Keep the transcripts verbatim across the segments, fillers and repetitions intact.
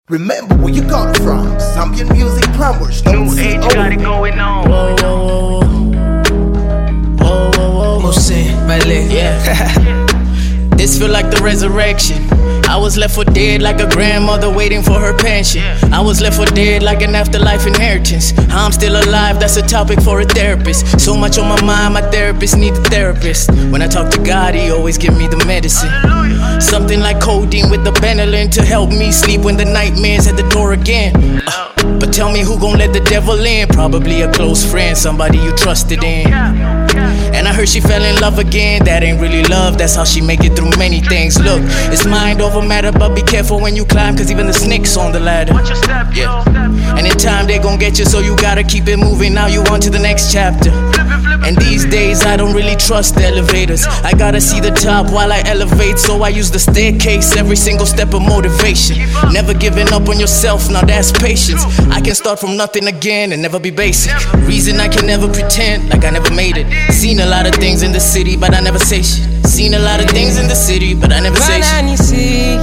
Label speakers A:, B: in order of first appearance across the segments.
A: Remember where you got it from. Zambian music plumbers.
B: New age got it going on.
C: Whoa, whoa, whoa, whoa, whoa, whoa. Mose, Baile, yeah. This feel like the resurrection. I was left for dead like a grandmother waiting for her pension. I was left for dead like an afterlife inheritance. How I'm still alive, that's a topic for a therapist. So much on my mind, my therapist need a therapist. When I talk to God, he always give me the medicine. Something like codeine with the Benylin to help me sleep when the nightmare's at the door again. Uh, but tell me who gon' let the devil in? Probably a close friend, somebody you trusted in. And I heard she fell in love again. That ain't really love, that's how she make it through many things. Look, it's mind over matter, but be careful when you climb, cause even the snake's on the ladder. Yeah. And in time they gon' get you, so you gotta keep it moving. Now you on to the next chapter. And these days I don't really trust elevators. I gotta see the top while I elevate, so I use the staircase every single step of motivation. Never giving up on yourself, now that's patience. I can start from nothing again and never be basic. Reason I can never pretend like I never made it. Seen a lot of things in the city, but I never say shit. Seen a lot of things in the city, but I never say shit.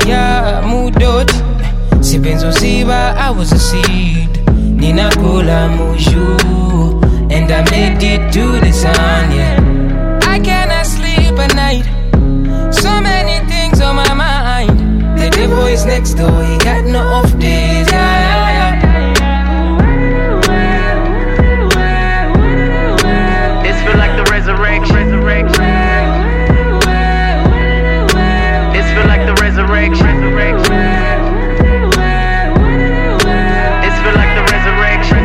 D: I was a seed. Nina Kola Muju. And I made it to the sun, yeah. I cannot sleep at night. So many things on my mind. The devil is next door, he got no off days, yeah, yeah, yeah.
B: This feel like the resurrection. resurrection. This feel like the resurrection. resurrection. This feel like the resurrection.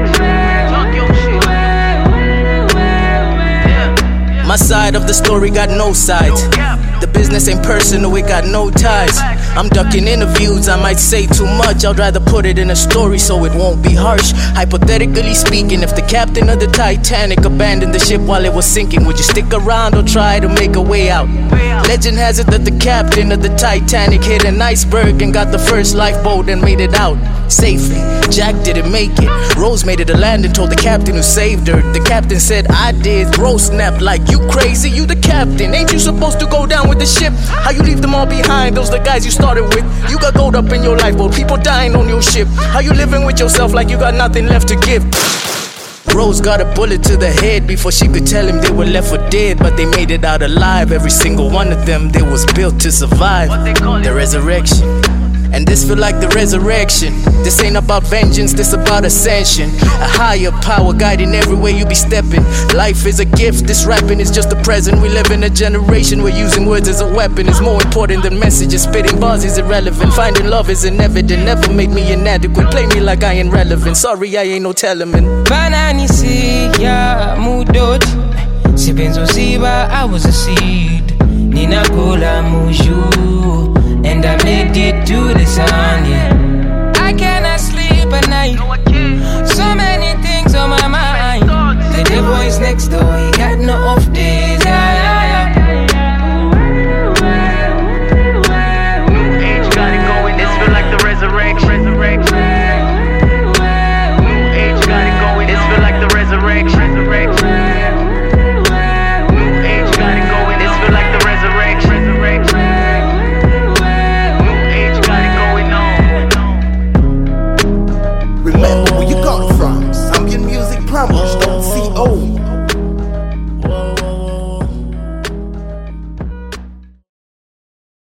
C: My side of the story got no sides. The business ain't personal, it got no ties. I'm ducking interviews, I might say too much. I'd rather put it in a story so it won't be harsh. Hypothetically speaking, if the captain of the Titanic abandoned the ship while it was sinking, would you stick around or try to make a way out? Legend has it that the captain of the Titanic hit an iceberg and got the first lifeboat and made it out safely. Jack didn't make it. Rose made it to land and told the captain who saved her. The captain said, I did. Rose snapped like, you crazy, you the captain. Ain't you supposed to go down with the ship? How you leave them all behind? Those the guys you started with. You got gold up in your lifeboat, people dying on your ship. How you living with yourself like you got nothing left to give? Rose got a bullet to the head before she could tell him they were left for dead, but they made it out alive. Every single one of them, they was built to survive. The resurrection. And this feel like the resurrection. This ain't about vengeance, this about ascension. A higher power guiding every way you be stepping. Life is a gift, this rapping is just the present. We live in a generation where using words as a weapon is more important than messages. Spitting bars is irrelevant, finding love is inevident. Never make me inadequate, play me like I ain't relevant. Sorry I ain't no Telemann.
D: Banani si ya mudot. Sibenzo siba, I was a seed. Nina Kola Muju.